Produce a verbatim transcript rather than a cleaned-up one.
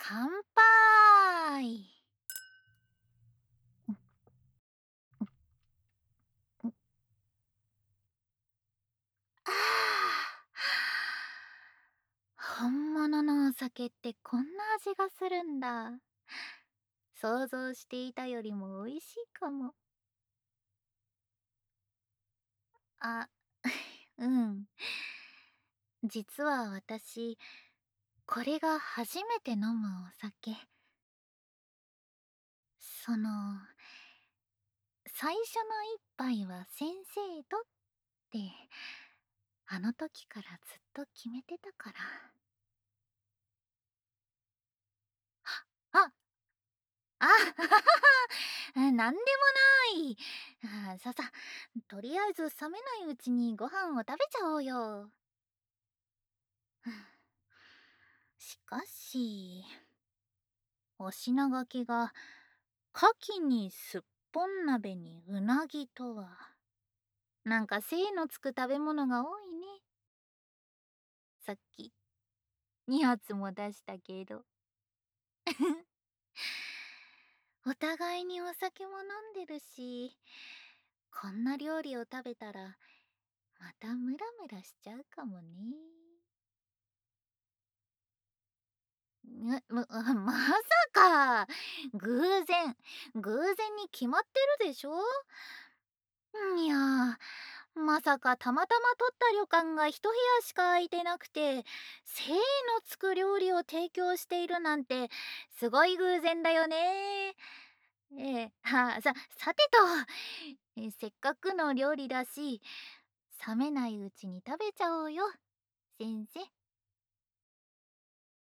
乾杯。ああ、本物のお酒ってこんな味がするんだ。想像していたよりも美味しいかも。あ、うん。実は私、これが初めて飲むお酒。その、最初の一杯は先生とって、あの時からずっと決めてたから。あ、あ、なんでもない。あ、ささ、とりあえず冷めないうちにご飯を食べちゃおうよ。しかし、お品書きが牡蠣にすっぽん鍋にうなぎとは、なんか精のつく食べ物が多いね。さっきに発も出したけど。お互いにお酒も飲んでるし、こんな料理を食べたらまたムラムラしちゃうかもね。むむまさか。偶然偶然に決まってるでしょ。いや、まさかたまたま取った旅館が一部屋しか空いてなくて、精のつく料理を提供しているなんてすごい偶然だよね。ええ、はあ、ささてと、え、せっかくの料理だし、冷めないうちに食べちゃおうよ、先生。